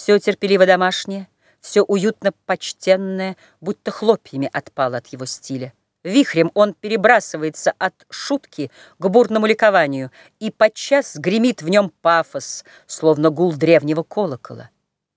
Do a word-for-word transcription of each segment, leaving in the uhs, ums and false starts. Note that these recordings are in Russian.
Все терпеливо домашнее, все уютно почтенное, будто хлопьями отпало от его стиля. Вихрем он перебрасывается от шутки к бурному ликованию, и подчас гремит в нем пафос, словно гул древнего колокола.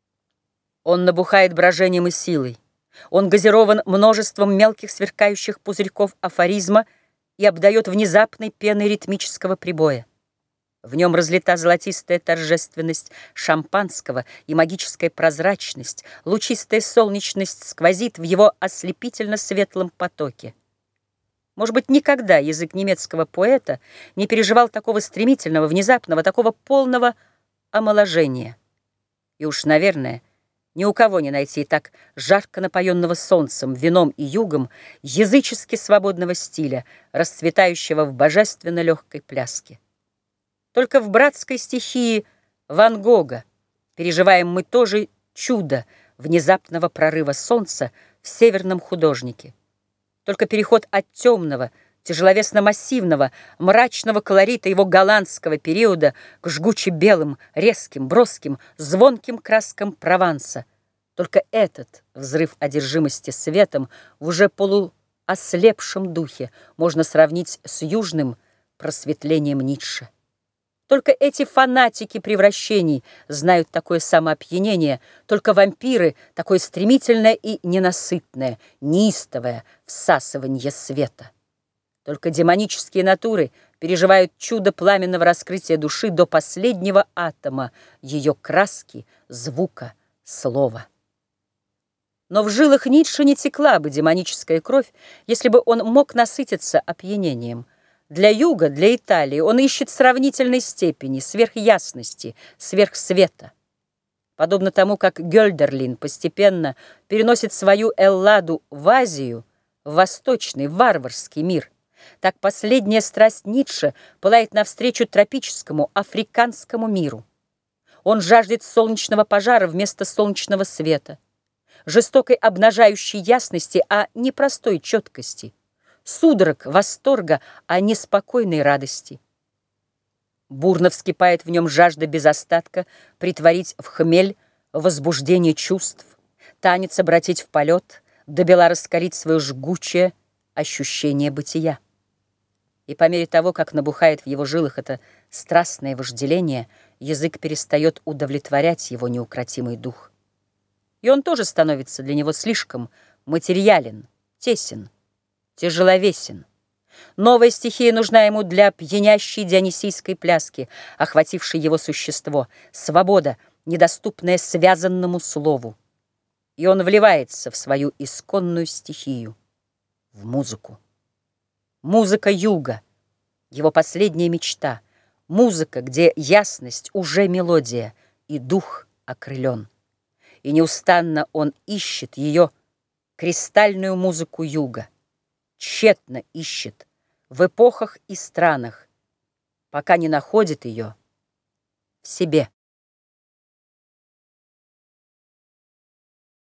Он набухает брожением и силой. Он газирован множеством мелких сверкающих пузырьков афоризма и обдает внезапной пеной ритмического прибоя. В нем разлита золотистая торжественность шампанского и магическая прозрачность, лучистая солнечность сквозит в его ослепительно светлом потоке. Может быть, никогда язык немецкого поэта не переживал такого стремительного, внезапного, такого полного омоложения. И уж, наверное, ни у кого не найти так жарко напоенного солнцем, вином и югом язычески свободного стиля, расцветающего в божественно легкой пляске. Только в братской стихии Ван Гога переживаем мы тоже чудо внезапного прорыва солнца в северном художнике. Только переход от темного, тяжеловесно-массивного, мрачного колорита его голландского периода к жгуче-белым, резким, броским, звонким краскам Прованса. Только этот взрыв одержимости светом в уже полуослепшем духе можно сравнить с южным просветлением Ницше. Только эти фанатики превращений знают такое самоопьянение, только вампиры — такое стремительное и ненасытное, неистовое всасывание света. Только демонические натуры переживают чудо пламенного раскрытия души до последнего атома ее краски, звука, слова. Но в жилах Ницше не текла бы демоническая кровь, если бы он мог насытиться опьянением. Для юга, для Италии он ищет сравнительной степени, сверхясности, сверхсвета. Подобно тому, как Гёльдерлин постепенно переносит свою Элладу в Азию, в восточный, варварский мир, так последняя страсть Ницше пылает навстречу тропическому, африканскому миру. Он жаждет солнечного пожара вместо солнечного света, жестокой обнажающей ясности, а не простой четкости, судорог восторга, а не спокойной радости. Бурно вскипает в нем жажда без остатка притворить в хмель возбуждение чувств, танец обратить в полет, добела раскалить свое жгучее ощущение бытия. И по мере того, как набухает в его жилах это страстное вожделение, язык перестает удовлетворять его неукротимый дух. И он тоже становится для него слишком материален, тесен, тяжеловесен. Новая стихия нужна ему для пьянящей дионисийской пляски, охватившей его существо, свобода, недоступная связанному слову. И он вливается в свою исконную стихию, в музыку. Музыка юга, его последняя мечта, музыка, где ясность уже мелодия и дух окрылен. И неустанно он ищет ее кристальную музыку юга, тщетно ищет в эпохах и странах, пока не находит ее в себе.